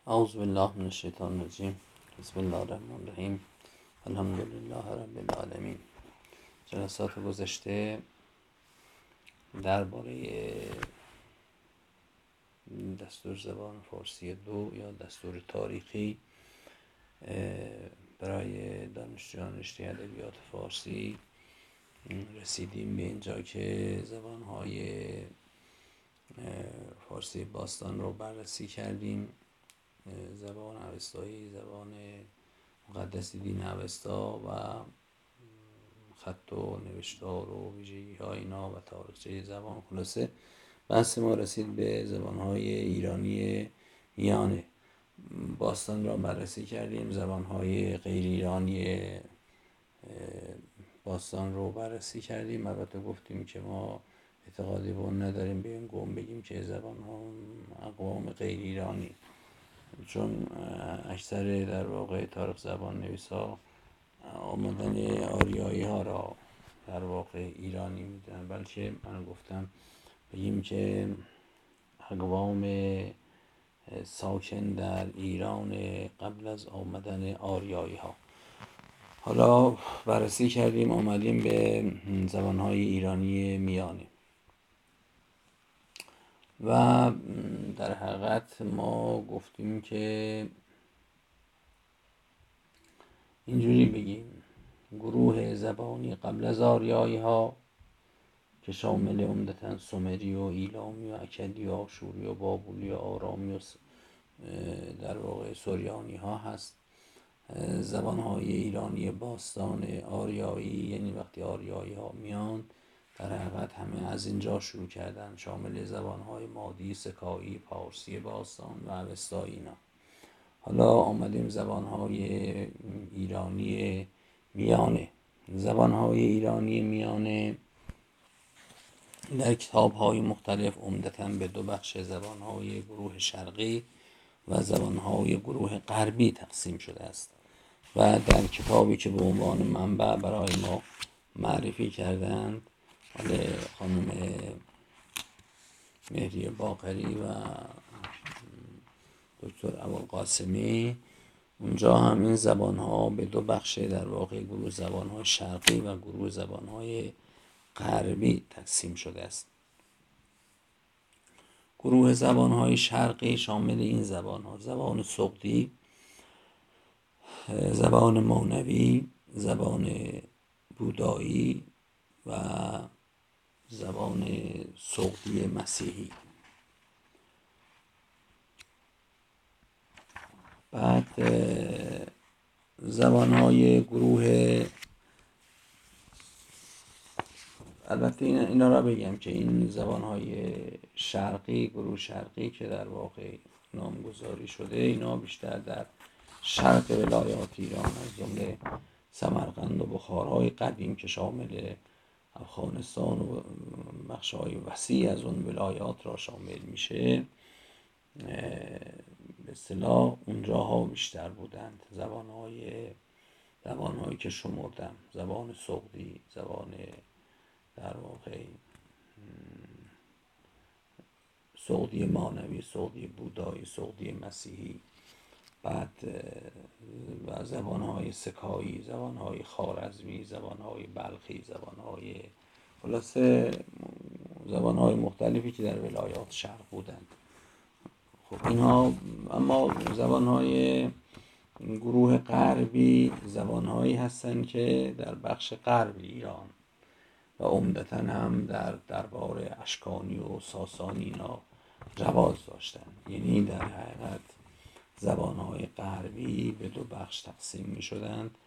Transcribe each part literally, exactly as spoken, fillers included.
اعوذ بالله من الشیطان الرجیم. بسم الله الرحمن الرحیم. الحمد لله رب العالمین. جلسات گذشته درباره دستور زبان فارسی دو یا دستور تاریخی برای دانشجویان رشته ادبیات فارسی رسیدیم به اینجا که زبانهای فارسی باستان رو بررسی کردیم. زبان اوستایی، زبان مقدس دین اوستا و خط و نوشتار و ویژگی های اینا و تاریخچه زبان. خلاصه بحث ما رسید به زبان های ایرانی میانه باستان را بررسی کردیم. زبان های غیر ایرانی باستان رو بررسی کردیم. البته گفتیم که ما اعتقادی به اون نداریم به این گم بگیم که زبان ها اقوام غیر ایرانی، چون اکثر در واقع تاریخ زبان نویسا آمدن آریایی ها را در واقع ایرانی میدونن، بلکه من گفتم بگیم که اقوام ساکن در ایران قبل از آمدن آریایی ها. حالا بررسی کردیم، آمدیم به زبان های ایرانی میانه و در حقیقت ما گفتیم که اینجوری بگیم گروه زبانی قبل از آریایی ها که شامل عمدتاً سومری و ایلامی و اکدی و آشوری و بابلی و آرامی و در واقع سوریانی ها هست. زبان های ایرانی باستان آریایی، یعنی وقتی آریایی ها میان در حقیقت همه از اینجا شروع کردن، شامل زبان های مادی، سکایی، پارسی باستان و اوستایی اینا. حالا آمدیم زبان های ایرانی میانه. زبان های ایرانی میانه در کتاب های مختلف عمدتاً به دو بخش، زبان های گروه شرقی و زبان های گروه غربی تقسیم شده است و در کتابی که به عنوان منبع برای ما معرفی کردند خانم مهری باقری و دکتر ابوالقاسمی، اونجا هم این زبان ها به دو بخش در واقع گروه زبان های شرقی و گروه زبان های غربی تقسیم شده است. گروه زبان های شرقی شامل این زبان ها: زبان سغدی، زبان مانوی، زبان بودایی و زبان سغدی مسیحی. بعد زبانهای گروه، البته اینا را بگم که این زبانهای شرقی، گروه شرقی که در واقع نامگذاری شده، اینا بیشتر در شرق ولایات ایران از جمله سمرقند و بخارای قدیم که شامل افغانستان و بخش‌های وسیع از اون ولایات را شامل میشه، به اصطلاح اونجاها بیشتر بودند. زبانهای زبانهایی که شمردم: زبان سغدی، زبان در واقع سغدی مانوی، سغدی بودایی، سغدی مسیحی، بعد و زبانهای سکایی، زبانهای خوارزمی، زبانهای بلخی، زبانهای خلاصه زبانهای مختلفی که در ولایات شرق بودند. خب اینها، اما زبانهای گروه غربی زبانهایی هستند که در بخش غرب ایران و عمدتاً هم در دربار اشکانی و ساسانی اینا رواج داشتند. یعنی در حقیقت زبانهای غربی به دو بخش تقسیم می شدند،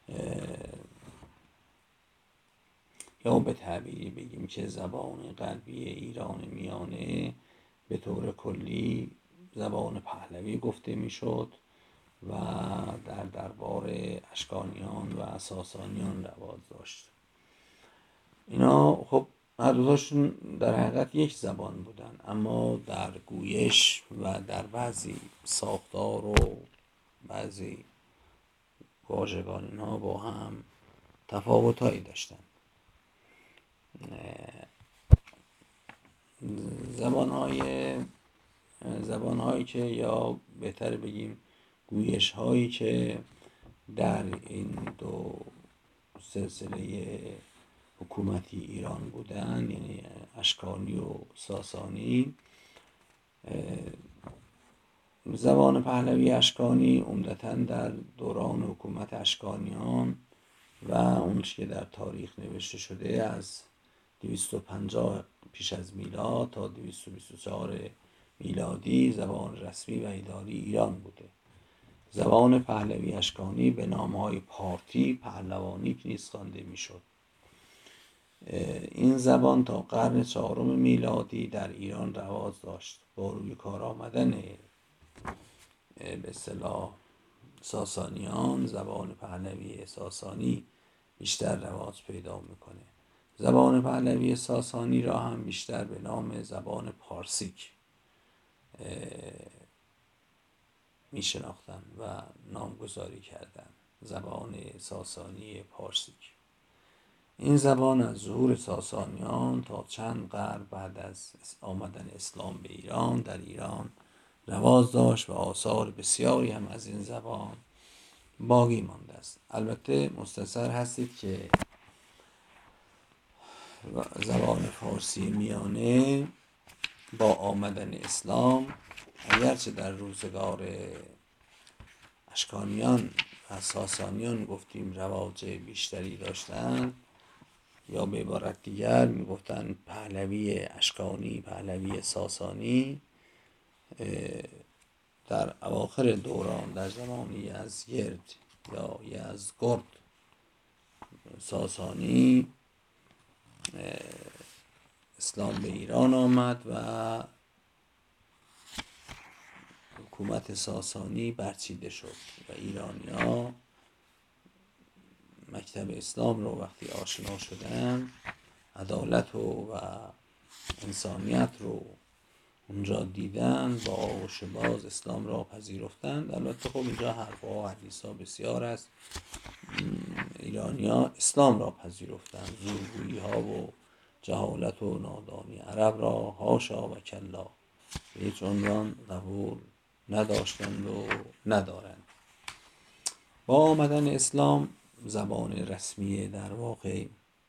یا به تعبیری بگیم که زبان غربی ایران میانه به طور کلی زبان پهلوی گفته می شد و در دربار اشکانیان و ساسانیان رواج داشت. اینا خب هر دوتاشون در حقیقت یک زبان بودن، اما در گویش و در بعضی ساختار و بعضی واژگان اینا با هم تفاوتایی داشتن. زبانهای زبانهایی که یا بهتر بگیم گویش هایی که در این دو سلسله حکومتی ایران بودن، یعنی اشکانی و ساسانی. زبان پهلوی اشکانی عمدتاً در دوران حکومت اشکانیان و اون که در تاریخ نوشته شده از دویست و پنجاه پیش از میلاد تا دویست و بیست و چهار میلادی زبان رسمی و اداری ایران بوده. زبان پهلوی اشکانی به نام‌های پارتی، پهلوانی نیز خوانده میشد. این زبان تا قرن چهارم میلادی در ایران رواج داشت. با روی کار آمدن به اصطلاح ساسانیان، زبان پهلوی ساسانی بیشتر رواج پیدا میکنه. زبان پهلوی ساسانی را هم بیشتر به نام زبان پارسیک می شناختن و نامگذاری کردن، زبان ساسانی پارسیک. این زبان از ظهور ساسانیان تا چند قرن بعد از آمدن اسلام به ایران در ایران رواج داشت و آثار بسیاری هم از این زبان باقی مانده است. البته مستثر هستید که زبان فارسی میانه با آمدن اسلام اگرچه در روزگار اشکانیان و ساسانیان گفتیم رواج بیشتری داشتند، یا به عبارت دیگر میگفتن پهلوی اشکانی، پهلوی ساسانی، در اواخر دوران در زمان یزدگرد یا یزدگرد ساسانی اسلام به ایران آمد و حکومت ساسانی برچیده شد و ایرانی‌ها مکتب اسلام رو وقتی آشنا شدن، عدالت و انسانیت رو اونجا دیدن، با آغوش باز اسلام را پذیرفتند. البته خب اینجا حرفا و حدیثا بسیار است. ایرانی‌ها اسلام را پذیرفتند، زورگویی ها و جهالت و نادانی عرب را حاشا و کلا به هیچ عنوان قبول نداشتند و ندارند. با آمدن اسلام زبان رسمی در واقع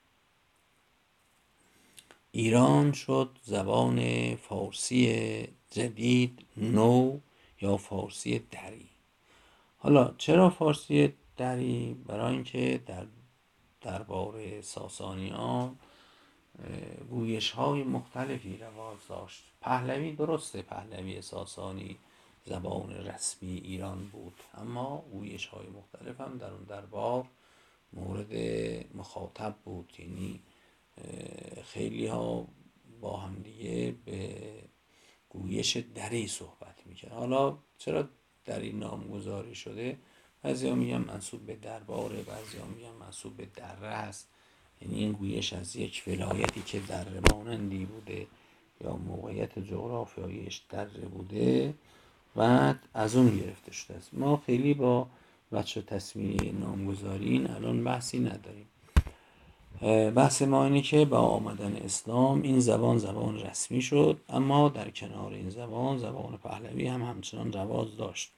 ایران شد زبان فارسی جدید، نو یا فارسی دری. حالا چرا فارسی دری؟ برای اینکه در دربار ساسانیان گویش های مختلفی رواج داشت. پهلوی درسته، پهلوی ساسانی زبان رسمی ایران بود، اما گویش های مختلف هم در اون دربار مورد مخاطب بود. یعنی خیلی ها با هم دیگه به گویش دری صحبت میکرد. حالا چرا دری نامگذاری شده؟ بعضی ها میگن منسوب به درباره، بعضی ها میگن منسوب به دره است. یعنی این گویش از یک ولایتی که دره مانندی بوده یا موقعیت جغرافیاییش دره بوده و از اون گرفته شده است. ما خیلی با بچه تصمیه نامگذاری این الان بحثی نداریم. بحث ما اینه که با آمدن اسلام این زبان زبان رسمی شد، اما در کنار این زبان زبان پهلوی هم همچنان رواج داشت.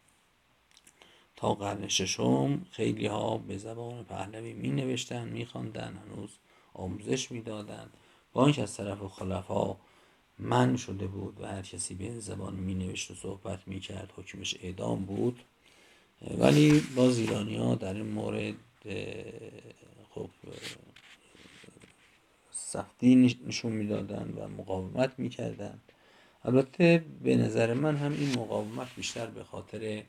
تا قرن ششم خیلی ها به زبان پهلوی می نوشتن، می خواندن، هنوز آموزش می دادن. با اینکه از طرف خلفا منع شده بود و هر کسی به این زبان می نوشت و صحبت می کرد حکمش اعدام بود، ولی باز ایرانی ها در این مورد خب سختی نشون می دادن و مقاومت می کردن. البته به نظر من هم این مقاومت بیشتر به خاطر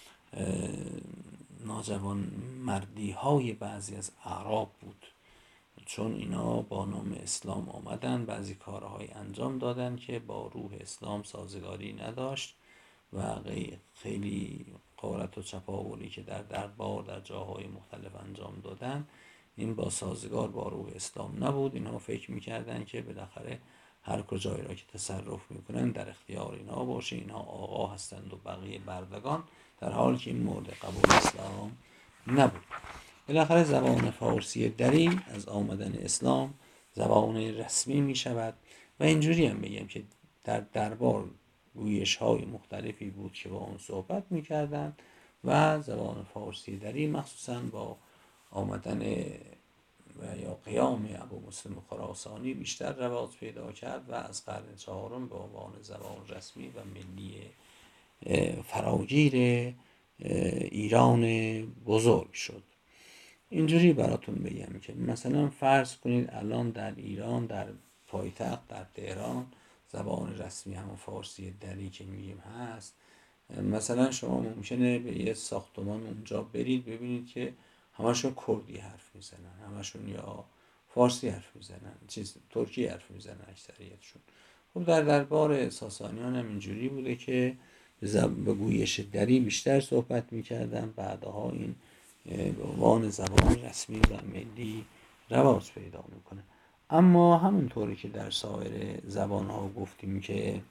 ناجوان مردی های بعضی از اعراب بود، چون اینا با نام اسلام آمدن، بعضی کارهای انجام دادن که با روح اسلام سازگاری نداشت و خیلی غارت و چپاولی که در دربار در جاهای مختلف انجام دادن، این با سازگار با روح اسلام نبود. اینها فکر میکردن که بالاخره هر کجایی را که تصرف میکنن در اختیار اینها باشه، اینها آقا هستند و بقیه بردگان، در حالی که این مورد قبول اسلام نبود. بالاخره زبان فارسی دری از آمدن اسلام زبان رسمی می شود و اینجوری هم بگم که در دربار گویش های مختلفی بود که با اون صحبت میکردن و زبان فارسی دری مخصوصا با آمدن و یا قیام ابو مسلم خراسانی بیشتر رواج پیدا کرد و از قرن چهارم به عنوان زبان رسمی و ملی فراگیر ایران بزرگ شد. اینجوری براتون بگم که مثلا فرض کنید الان در ایران، در پایتخت در تهران، زبان رسمی همون فارسی دری که میگیم هست. مثلا شما ممکنه به یه ساختمان اونجا برید ببینید که همشون کردی حرف میزنن، همشون یا فارسی حرف میزنن، چیز ترکی حرف میزنن اکثریتشون. خب در دربار ساسانیان هم اینجوری بوده که به گویش دری بیشتر صحبت میکردن، بعدها این به عنوان زبان رسمی و ملی رواج پیدا میکنه. اما همونطوری که در سایر زبانها گفتیم که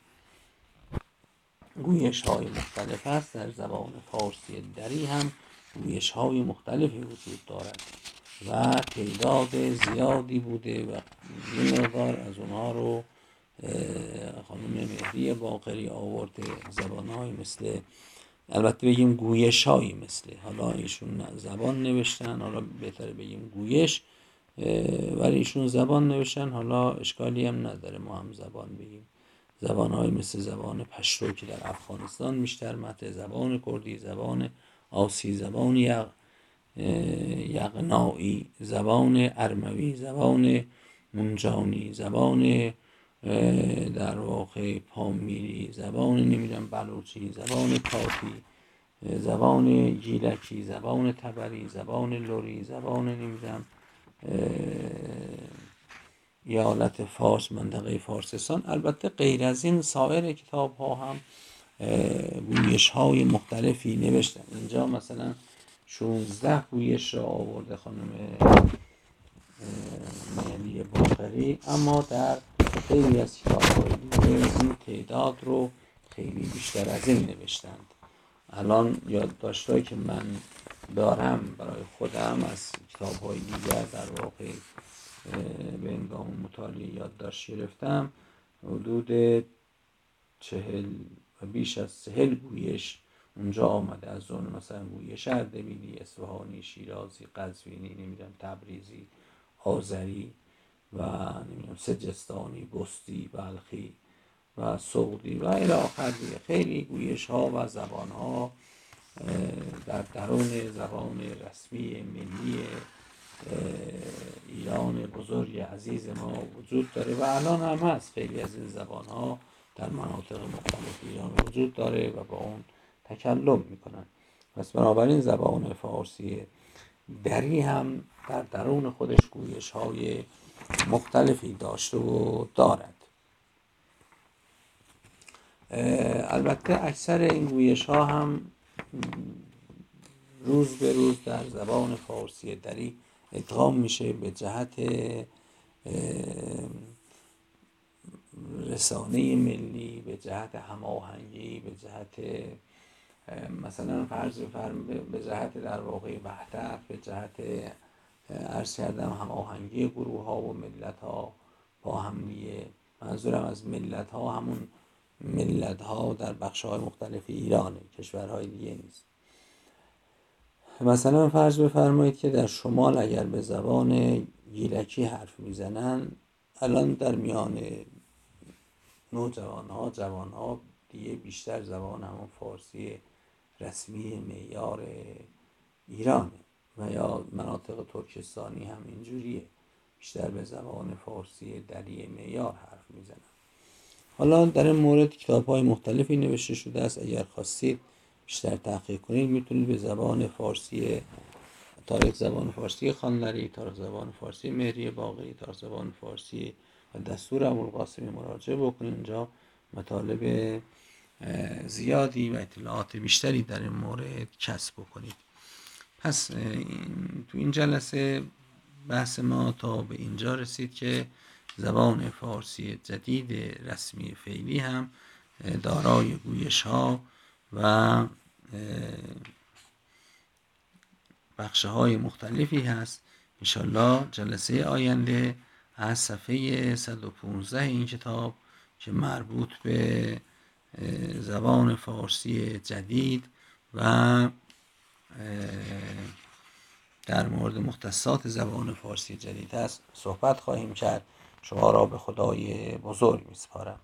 گویش های مختلف هست، در زبان فارسی دری هم گویش های مختلفی وجود دارد و تعداد زیادی بوده و یه مقدار از اونها رو خانم مهری باقری آورده. زبان های مثل، البته بگیم گویش هایی مثل، حالا ایشون زبان نوشتن، حالا بهتره بگیم گویش، ولی ایشون زبان نوشتن، حالا اشکالی هم نداره ما هم زبان بگیم. زبان های مثل زبان پشتو که در افغانستان بیشتر مطرح، زبان کردی، زبان آسی، زبان یغ... یغنائی، زبان ارموی، زبان منجانی، زبان در واقع پامیری، زبان نمیدونم بلوچی، زبان کاتی، زبان گیلکی، زبان تبری، زبان لری، زبان نمیدونم ایالت فارس، منطقه فارسستان. البته غیر از این سایر کتاب ها هم گویش های مختلفی نوشتن. اینجا مثلا شانزده گویش را آورده خانم مهری باقری، اما در خیلی از کتاب های دیگه این تعداد رو خیلی بیشتر از این نوشتند. الان یادداشت‌هایی که من دارم برای خودم از کتاب‌های دیگر در واقع به هنگام مطالعه یادداشت گرفتم، حدود چهل و بیش از چهل گویش اونجا آمده، از اون مثلا گویش اردبیلی، اصفهانی، شیرازی، قزوینی، نمیدونم تبریزی، آذری و نمیدونم سجستانی، بستی، بلخی و سعودی و الی آخر. خیلی گویش ها و زبان ها در درون زبان رسمی ملی ایران بزرگ عزیز ما وجود داره و الان هم هست. خیلی از این زبان ها در مناطق مختلف ایران وجود داره و با اون تکلم میکنن. پس بنابراین زبان فارسی دری هم در درون خودش گویش های مختلفی داشته و دارد. البته اکثر این گویش ها هم روز به روز در زبان فارسی دری ادغام میشه به جهت رسانه ملی، به جهت هماهنگی، به جهت مثلا فرض فرم به جهت در واقع وحدت، به جهت عرض کردم هماهنگی گروه ها و ملت ها با هم دیگه. منظورم از ملت ها همون ملت ها در بخش های مختلف ایرانه، کشورهای دیگه نیست. مثلا فرض بفرمایید که در شمال اگر به زبان گیلکی حرف میزنن، الان در میان نوجوان ها، جوان ها دیگه بیشتر زبان همون فارسی رسمی معیار ایرانه و یا مناطق ترکستانی هم اینجوریه، بیشتر به زبان فارسی دری معیار حرف میزنن. حالا در این مورد کتاب های مختلفی نوشته شده است. اگر خواستید بیشتر تحقیق کنید میتونید به زبان فارسی، تاریخ زبان فارسی خانلری، تاریخ زبان فارسی مهری باقری، تاریخ زبان فارسی و دستور ابوالقاسمی مراجعه بکنید. اینجا مطالب زیادی و اطلاعات بیشتری در این مورد کسب بکنید. پس این تو این جلسه بحث ما تا به اینجا رسید که زبان فارسی جدید رسمی فعلی هم دارای گویش ها و بخش های مختلفی هست. انشالله جلسه آینده از صفحه صد و پانزده این کتاب که مربوط به زبان فارسی جدید و در مورد مختصات زبان فارسی جدید است صحبت خواهیم کرد. شما را به خدای بزرگ میسپارم.